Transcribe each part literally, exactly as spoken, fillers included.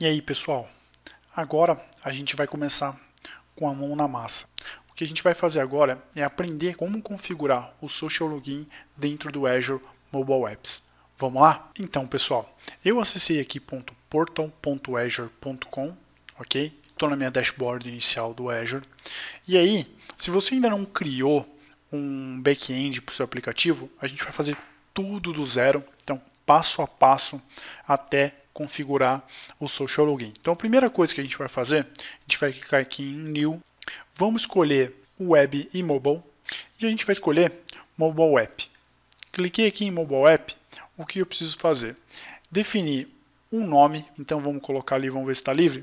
E aí, pessoal, agora a gente vai começar com a mão na massa. O que a gente vai fazer agora é aprender como configurar o Social Login dentro do Azure Mobile Apps. Vamos lá? Então, pessoal, eu acessei aqui portal ponto azure ponto com, ok? Estou na minha dashboard inicial do Azure. E aí, se você ainda não criou um back-end para o seu aplicativo, a gente vai fazer tudo do zero, então passo a passo até configurar o Social Login. Então a primeira coisa que a gente vai fazer, a gente vai clicar aqui em New, vamos escolher Web e Mobile e a gente vai escolher Mobile App. Cliquei aqui em Mobile App, o que eu preciso fazer? Definir um nome, então vamos colocar ali, vamos ver se está livre,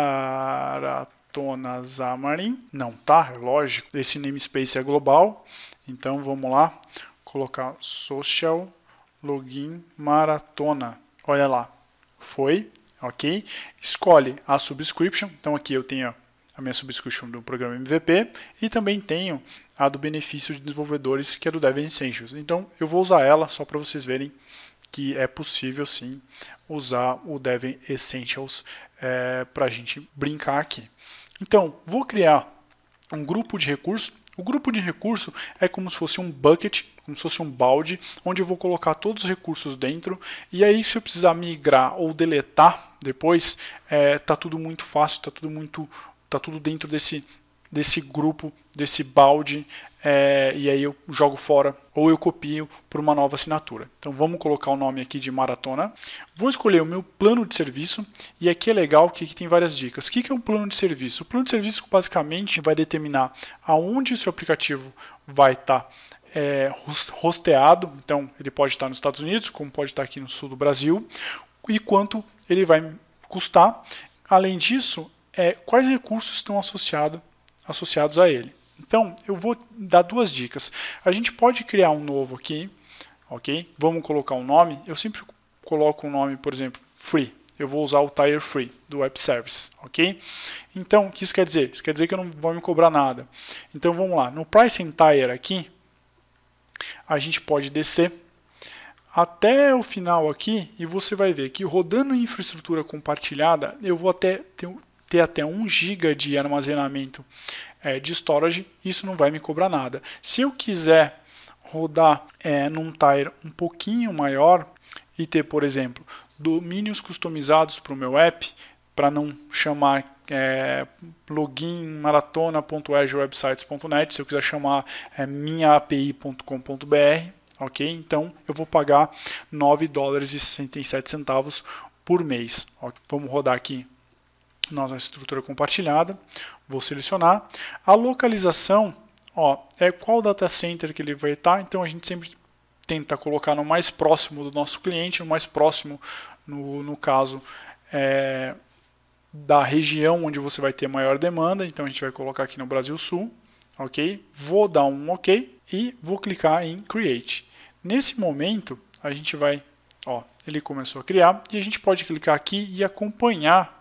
Maratona Xamarin, não tá, é lógico, esse namespace é global, então vamos lá, colocar Social Login Maratona, olha lá, foi, ok? Escolhe a subscription, então aqui eu tenho a minha subscription do programa M V P e também tenho a do benefício de desenvolvedores, que é do Dev Essentials. Então eu vou usar ela só para vocês verem que é possível sim usar o Dev Essentials é, para a gente brincar aqui. Então vou criar um grupo de recursos. O grupo de recurso é como se fosse um bucket, como se fosse um balde, onde eu vou colocar todos os recursos dentro, e aí se eu precisar migrar ou deletar depois, é, tá tudo muito fácil, tá tudo muito, tá tudo dentro desse, desse grupo, desse balde, é, e aí eu jogo fora, ou eu copio para uma nova assinatura. Então vamos colocar o nome aqui de Maratona. Vou escolher o meu plano de serviço, e aqui é legal que aqui tem várias dicas. O que é um plano de serviço? O plano de serviço basicamente vai determinar aonde o seu aplicativo vai estar tá, é, hosteado, então ele pode estar nos Estados Unidos, como pode estar aqui no sul do Brasil, e quanto ele vai custar. Além disso, é, quais recursos estão associado, associados a ele. Então, eu vou dar duas dicas. A gente pode criar um novo aqui, ok? Vamos colocar um nome. Eu sempre coloco um nome, por exemplo, free. Eu vou usar o Tire Free do Web Service, ok? Então, o que isso quer dizer? Isso quer dizer que eu não vou me cobrar nada. Então, vamos lá. No Pricing Tire aqui, a gente pode descer até o final aqui e você vai ver que rodando em infraestrutura compartilhada, eu vou até ter, ter até um giga de armazenamento é, de storage, isso não vai me cobrar nada. Se eu quiser rodar é, num tier um pouquinho maior e ter, por exemplo, domínios customizados para o meu app, para não chamar é, login maratona ponto azure websites ponto net, se eu quiser chamar é, minha A P I ponto com ponto B R, ok? Então eu vou pagar nove dólares e sessenta e sete centavos por mês. Okay? Vamos rodar aqui nossa estrutura compartilhada, vou selecionar. A localização, ó, é qual data center que ele vai estar, então a gente sempre tenta colocar no mais próximo do nosso cliente, no mais próximo, no, no caso, é, da região onde você vai ter maior demanda, então a gente vai colocar aqui no Brasil Sul, ok? Vou dar um ok e vou clicar em Create. Nesse momento, a gente vai, ó, ele começou a criar, e a gente pode clicar aqui e acompanhar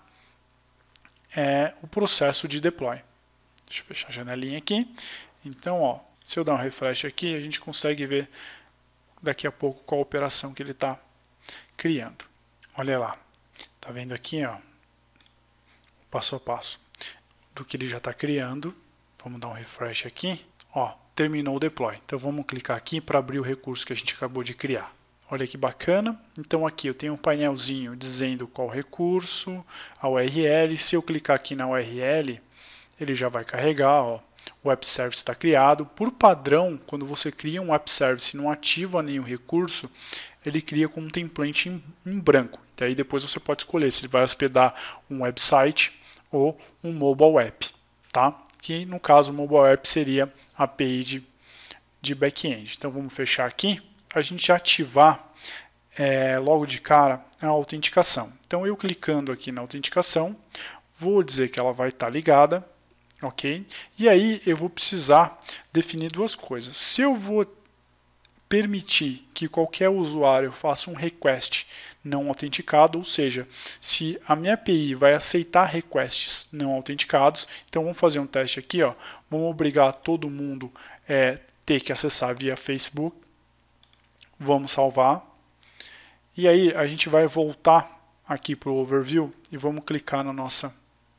é o processo de deploy. Deixa eu fechar a janelinha aqui. Então, ó, se eu dar um refresh aqui, a gente consegue ver daqui a pouco qual a operação que ele está criando. Olha lá, tá vendo aqui, ó, passo a passo do que ele já está criando. Vamos dar um refresh aqui. Ó, terminou o deploy. Então vamos clicar aqui para abrir o recurso que a gente acabou de criar. Olha que bacana. Então aqui eu tenho um painelzinho dizendo qual recurso, a U R L. Se eu clicar aqui na U R L, ele já vai carregar. Ó, o Web Service está criado. Por padrão, quando você cria um Web Service e não ativa nenhum recurso, ele cria como um template em, em branco. E aí depois você pode escolher se ele vai hospedar um website ou um mobile app, tá? Que no caso o mobile app seria a A P I de, de back-end. Então vamos fechar aqui. A gente ativar é, logo de cara a autenticação. Então eu clicando aqui na autenticação, vou dizer que ela vai estar ligada, ok? E aí eu vou precisar definir duas coisas. Se eu vou permitir que qualquer usuário faça um request não autenticado, ou seja, se a minha A P I vai aceitar requests não autenticados, então vamos fazer um teste aqui, ó. Vamos obrigar todo mundo a é, ter que acessar via Facebook. Vamos salvar. E aí a gente vai voltar aqui para o Overview e vamos clicar na nossa,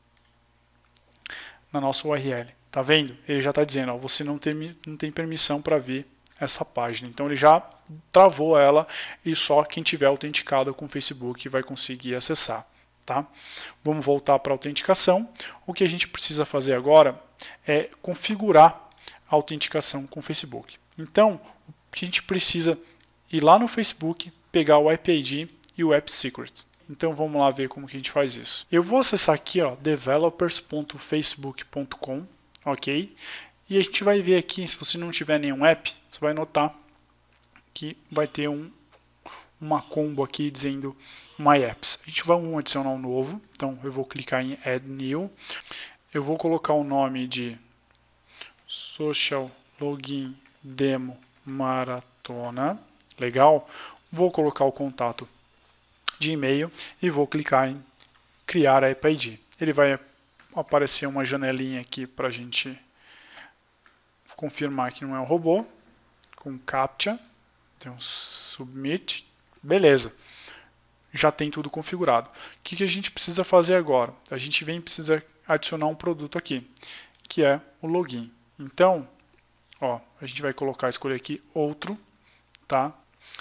na nossa U R L. Tá vendo? Ele já está dizendo, ó, você não tem, não tem permissão para ver essa página. Então ele já travou ela e só quem tiver autenticado com o Facebook vai conseguir acessar. Tá? Vamos voltar para a autenticação. O que a gente precisa fazer agora é configurar a autenticação com o Facebook. Então, o que a gente precisa ir lá no Facebook, pegar o I P I D e o App Secret. Então vamos lá ver como que a gente faz isso. Eu vou acessar aqui, ó, developers ponto facebook ponto com, ok? E a gente vai ver aqui, se você não tiver nenhum app, você vai notar que vai ter um, uma combo aqui dizendo My Apps. A gente vai adicionar um novo, então eu vou clicar em Add New. Eu vou colocar o nome de Social Login Demo Maratona. Legal? Vou colocar o contato de e-mail e vou clicar em Criar a I P I D. Ele vai aparecer uma janelinha aqui para a gente confirmar que não é um robô, com CAPTCHA, tem um Submit, beleza, já tem tudo configurado. O que, que a gente precisa fazer agora? A gente vem precisa adicionar um produto aqui, que é o login. Então, ó, a gente vai colocar, escolher aqui outro, tá?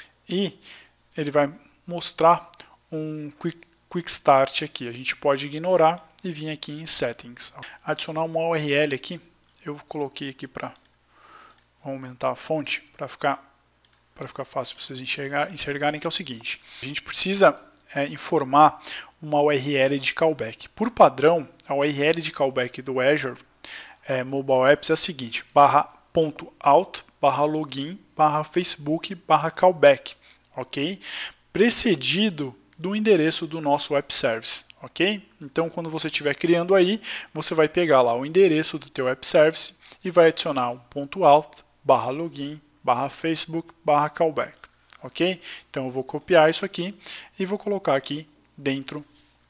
E ele vai mostrar um quick, quick Start aqui. A gente pode ignorar e vir aqui em Settings. Adicionar uma U R L aqui, eu coloquei aqui para aumentar a fonte, para ficar, para ficar fácil vocês enxergar, enxergarem, que é o seguinte. A gente precisa é, informar uma U R L de callback. Por padrão, a U R L de callback do Azure é, Mobile Apps é a seguinte, barra ponto alt, barra login, barra Facebook, barra callback, ok? Precedido do endereço do nosso App Service, ok? Então, quando você estiver criando aí, você vai pegar lá o endereço do teu App Service e vai adicionar um ponto alt, barra login, barra Facebook, barra callback, ok? Então, eu vou copiar isso aqui e vou colocar aqui dentro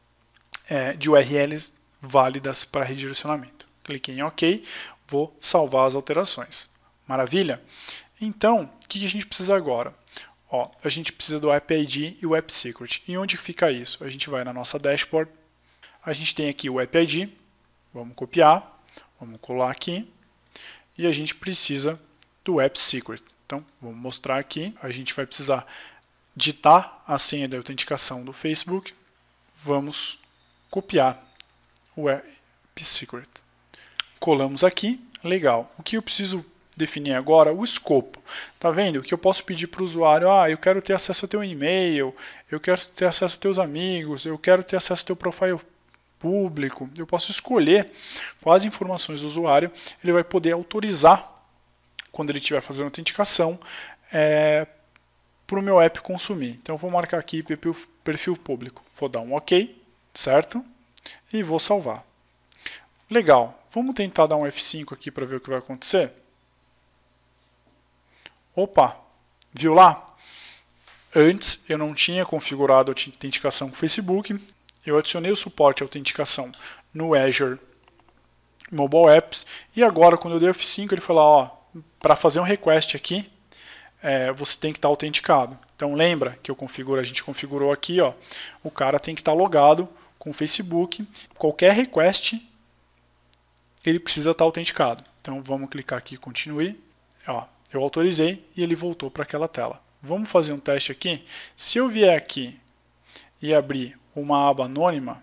é, de U R Ls válidas para redirecionamento. Cliquei em OK, vou salvar as alterações. Maravilha? Então, o que a gente precisa agora? Ó, a gente precisa do I P I D e o App Secret. E onde fica isso? A gente vai na nossa dashboard, a gente tem aqui o I P I D, vamos copiar, vamos colar aqui, e a gente precisa do App Secret. Então, vamos mostrar aqui, a gente vai precisar digitar a senha de autenticação do Facebook, vamos copiar o App Secret. Colamos aqui, legal. O que eu preciso definir agora? O escopo. Tá vendo? Que eu posso pedir para o usuário, ah, eu quero ter acesso ao teu e-mail, eu quero ter acesso aos teus amigos, eu quero ter acesso ao teu profile público. Eu posso escolher quais informações do usuário ele vai poder autorizar quando ele estiver fazendo autenticação é, para o meu app consumir. Então eu vou marcar aqui perfil, perfil público. Vou dar um OK, certo? E vou salvar. Legal. Vamos tentar dar um F cinco aqui para ver o que vai acontecer? Opa, viu lá? Antes eu não tinha configurado a autenticação com o Facebook, eu adicionei o suporte à autenticação no Azure Mobile Apps, e agora quando eu dei F cinco ele falou, ó, para fazer um request aqui, é, você tem que estar autenticado. Então lembra que eu configuro, a gente configurou aqui, ó, o cara tem que estar logado com o Facebook, qualquer request ele precisa estar autenticado. Então vamos clicar aqui em Continue, ó, eu autorizei e ele voltou para aquela tela. Vamos fazer um teste aqui. Se eu vier aqui e abrir uma aba anônima,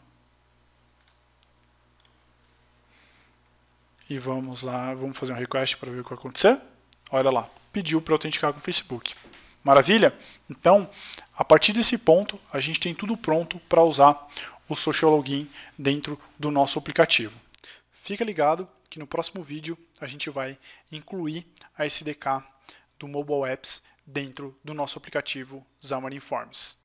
e vamos lá, vamos fazer um request para ver o que vai acontecer. Olha lá, pediu para autenticar com o Facebook. Maravilha? Então, a partir desse ponto, a gente tem tudo pronto para usar o Social Login dentro do nosso aplicativo. Fica ligado que no próximo vídeo a gente vai incluir a S D K do Mobile Apps dentro do nosso aplicativo Xamarin Forms.